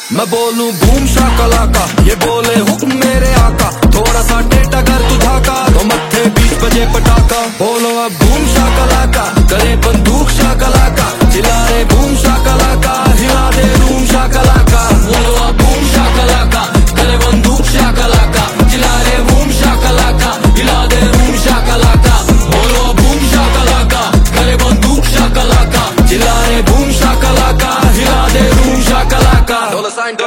मैं बोलूं बूम शाकलाका, ये बोले हुक्म मेरे आका। थोड़ा सा टेढ़ा कर तू धाका, तो मत्थे 20 बजे पटाखा। बोलो अब बूम शाकलाका, करे बंदूक शाकलाका। चिल्ला रे बूम शाकलाका, हिला दे रूम शाकलाका। बोलो अब बूम शाकलाका, करे बंदूक शाकलाका। चिल्ला रे बूम शाकलाका, हिला दे रूम शाकलाका। बोलो अब बूम शाकलाका, करे बंदूक शाकलाका। चिल्ला रे बूम शाकलाका, हिला दे रूम शाकलाका।